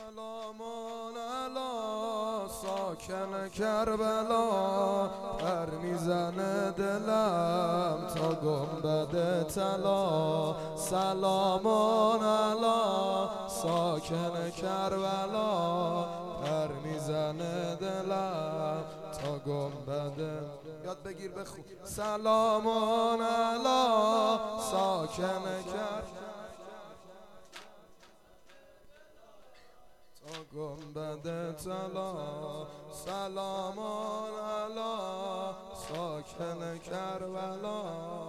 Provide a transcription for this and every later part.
سلامان علی ساکن کربلا، پر میزنه دلم تا گنبد طلا. سلامان علی ساکن کربلا، پر میزنه دلم تا گنبد. یاد بگیر بخون. سلامان علی ساکن کربلا تا گنبد طلا. سلامان علی ساکن کربلا.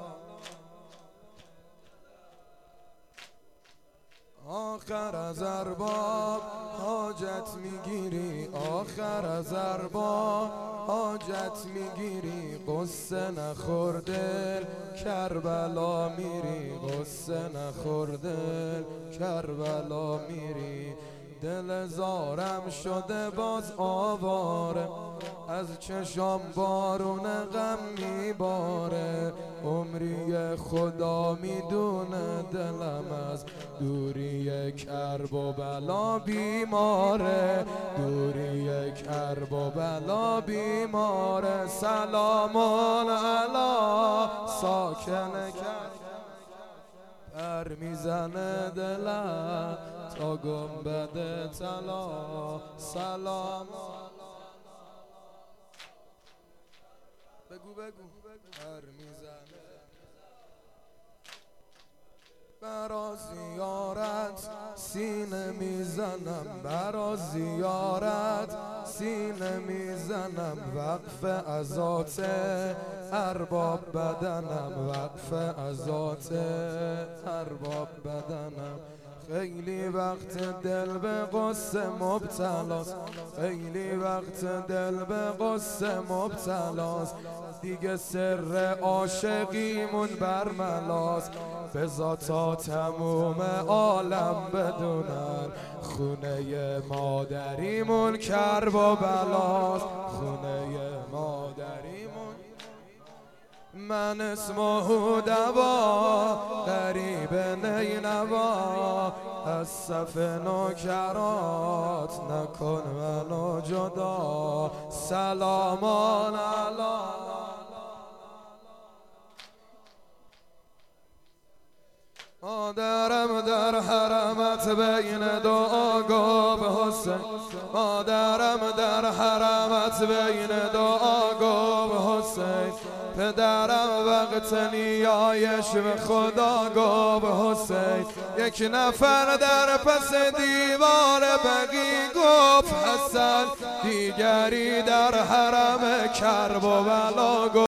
آخر از ارباب حاجت میگیری، آخر از ارباب حاجت میگیری. قصه نخور دل کربلا میری، قصه نخور دل کربلا میری. دل زارم شده باز آواره، از چشام بارون غم میباره. عمری خدا میدونه دلم از دوری کرب و بلا بیماره، دوری کرب و بلا بیماره. سلامان علی ساکن کرب، پر میزنه دلم تا گنبد طلا. سلام بگو پر میزنه برا زیارت سینه میزنم، برا زیارت سینه میزنم. وقف عزات ارباب بدنم، وقف عزات ارباب بدنم. خیلی وقت دل به غصه مبتلاست، خیلی وقت دل به غصه مبتلاست. دیگه سر عاشقیمون برملاست، بذار تا تموم عالم بدونن خونه مادریمون کرب و بلاست، خونه مادریمون. من اسمه دوا غریب نینوا، از صف نوکرات نکن منو جدا. سلامان علی مادرم در حرمت بین دو آقا به حسین، مادرم در حرمت بین دو آقا به حسین. پدرم وقت نیایش به خدا گو به حسین. یک نفر در پس دیوار بقی گفت حسن، دیگری در حرم کرب و بلا گفت